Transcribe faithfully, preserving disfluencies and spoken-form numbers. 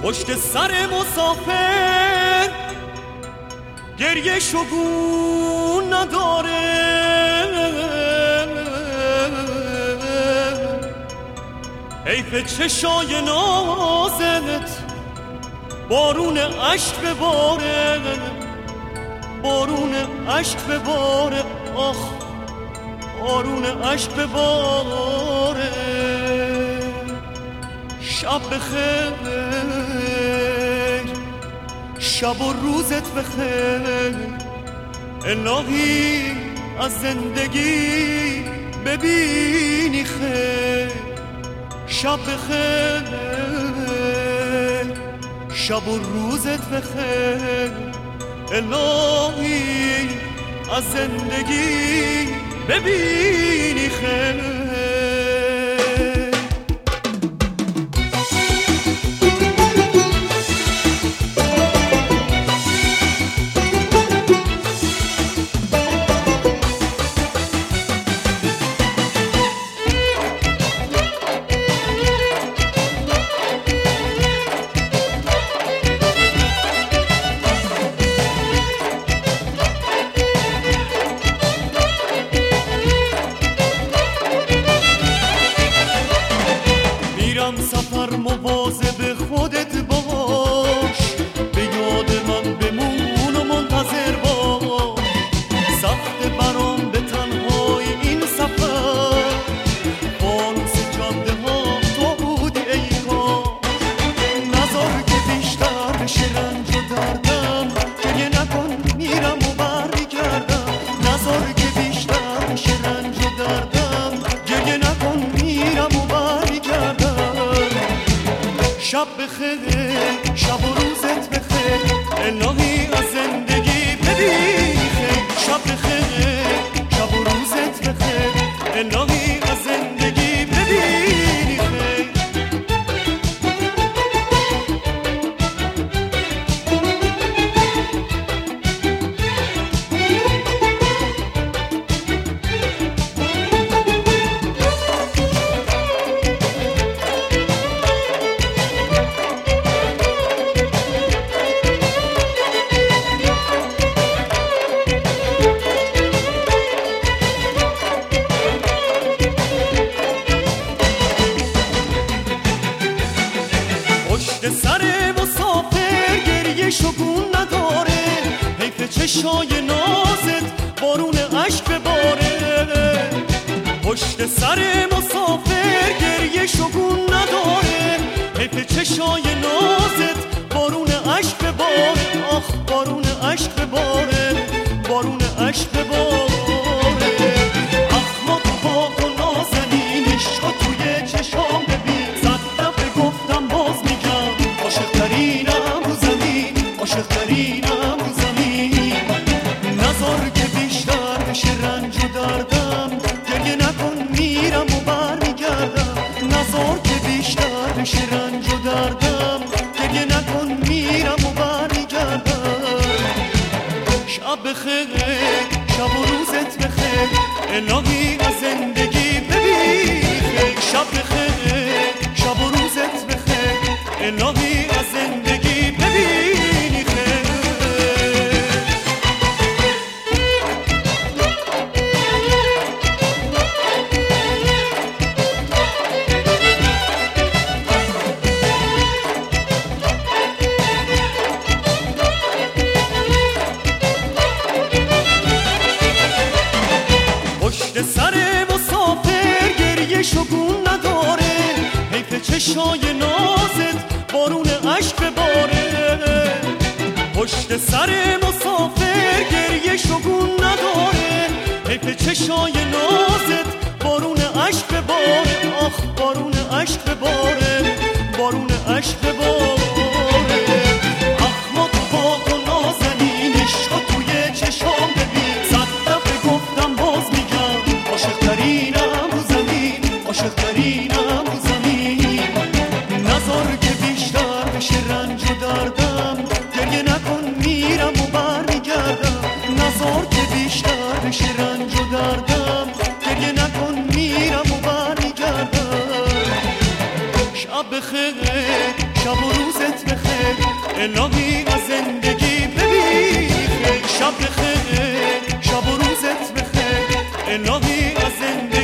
پشت سر مسافر گریه شگون نداره، حیف چشای نازت بارون عشق بباره، بارون عشق بباره، آخ بارون عشق بباره. شب بخیر، شب و روزت بخیر، الهی از زندگی ببینی خیر. شب بخیر، شب و روزت بخیر، الهی از زندگی ببینی خیر. سفر مواظب خودت باش، به یاد من بمون و منتظر باش. سخت برام به تنهای این سفر، فانوس جاده ها تو بودی ای کار. نذار که بیشتر بشه رنج و دردم، گریه نکن میرم و برمیگردم. نذار که بیشتر بشه رنج و دردم، گریه نکن میرم و برمیگردم. شب بخیر، شب و روزت بخیر، الهی از زندگی ببین خیر. شب بخیر، شب و روزت بخیر، الهی از زندگی ببین خیر. سر مسافر گریه شگون نداره، حیف چشای نازت بارون عشق بباره. پشت سر مسافر گریه شگون نداره، حیف چشای نازت بارون عشق بباره، آخ بارون عشق بباره، بارون عشق بباره. اخما تو باغ و نازنینش تو توی چشام ببین، صد دفعه گفتم باز میگم، عاشق‌ترینم رو زمین، عاشق‌ترینم رو زمین. نذار که بیشتر بشه رنج و دردم، گریه نکن میرم و برمیگردم. نذار که بیشتر بشه رنج و دردم، گریه نکن میرم و برمیگردم. شب بخیر، شب و روزت بخیر، الهی از زندگی ببین خیر. شب بخیر، شب و روزت بخیر، الهی از زندگی ببینی خیر. پشت سر مسافر گریه شگون نداره، حیف چشای نازت بارون عشق بباره. پشت سر مسافر گریه شگون نداره، حیف چشای نازت بارون عشق بباره، آخ بارون عشق بباره، بارون عشق بباره. اخما تو باغ و نازنینش تو توی چشام ببین، صد دفعه گفتم باز میگم، عاشق‌ترینم رو زمین، عاشق‌ترینم رو زمین. نذار که بیشتر بشه رنج و دردم، گریه نکن میرم و برمیگردم. نذار که بیشتر بشه رنج و دردم، گریه نکن میرم و برمیگردم. شب بخیر، شب و روزت بخیر، الهی از زندگی ببین خیر. شب بخیر، شب و روزت بخیر، الهی از زندگی